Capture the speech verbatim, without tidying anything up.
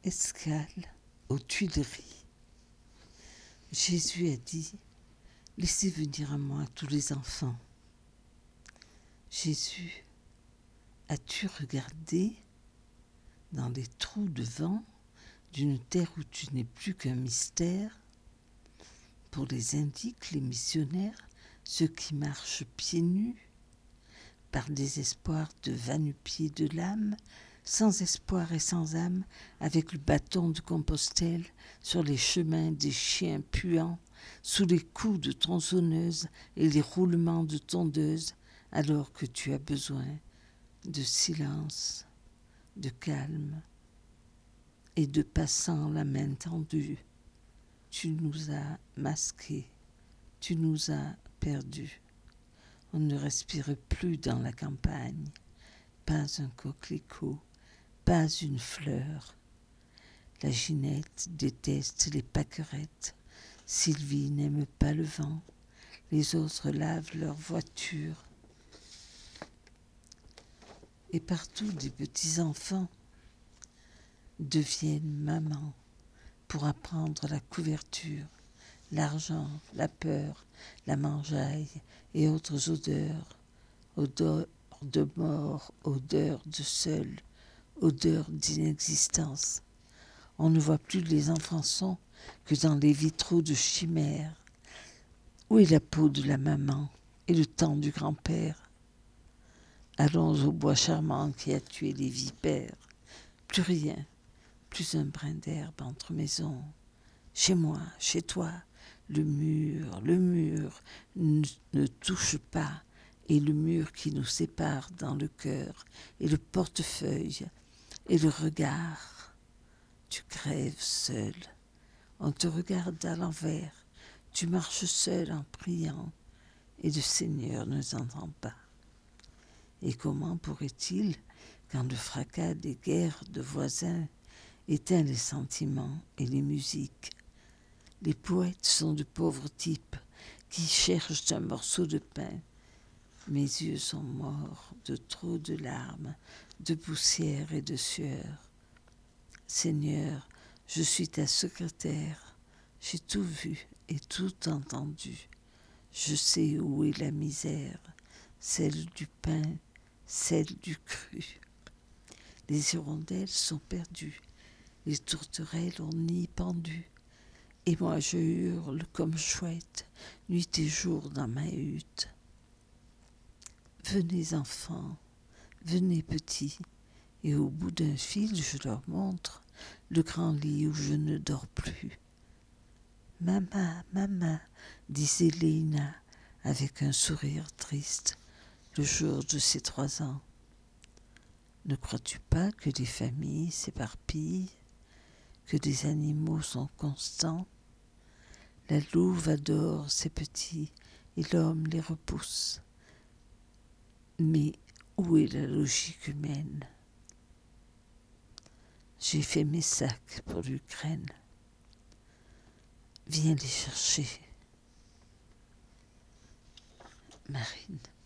Escale aux Tuileries. Jésus a dit « Laissez venir à moi tous les enfants ». Jésus, as-tu regardé dans les trous de vent d'une terre où tu n'es plus qu'un mystère? Pour les indiques, les missionnaires, ceux qui marchent pieds nus, par désespoir de va-nu-pieds de l'âme, sans espoir et sans âme, avec le bâton de Compostelle, sur les chemins des chiens puants, sous les coups de tronçonneuse et les roulements de tondeuse, alors que tu as besoin de silence, de calme et de passants la main tendue. Tu nous as masqués, tu nous as perdus. On ne respire plus dans la campagne, pas un coquelicot, pas une fleur. La Ginette déteste les pâquerettes, Sylvie n'aime pas le vent, les autres lavent leur voiture. Et partout des petits-enfants deviennent mamans pour apprendre la couverture, l'argent, la peur, la mangeaille et autres odeurs, odeurs de mort, odeurs de seul, odeurs d'inexistence. On ne voit plus les enfants que dans les vitraux de chimères. Où est la peau de la maman et le temps du grand-père? Allons au bois charmant qui a tué les vipères. Plus rien, plus un brin d'herbe entre maisons. Chez moi, chez toi, le mur, le mur ne, ne touche pas, et le mur qui nous sépare dans le cœur, et le portefeuille, et le regard. Tu crèves seul, on te regarde à l'envers, tu marches seul en priant, et le Seigneur ne t'entend pas. Et comment pourrait-il, quand le fracas des guerres de voisins éteint les sentiments et les musiques? Les poètes sont de pauvres types qui cherchent un morceau de pain. Mes yeux sont morts de trop de larmes, de poussière et de sueur. Seigneur, je suis ta secrétaire, j'ai tout vu et tout entendu. Je sais où est la misère, celle du pain, celle du cru. Les hirondelles sont perdues, les tourterelles ont nid pendu. Et moi je hurle comme chouette, nuit et jour dans ma hutte. Venez enfants, venez petits, et au bout d'un fil je leur montre le grand lit où je ne dors plus. Maman, maman, disait Léina avec un sourire triste le jour de ses trois ans. Ne crois-tu pas que les familles s'éparpillent, que des animaux sont constants? La louve adore ses petits et l'homme les repousse. Mais où est la logique humaine? J'ai fait mes sacs pour l'Ukraine. Viens les chercher. Marine.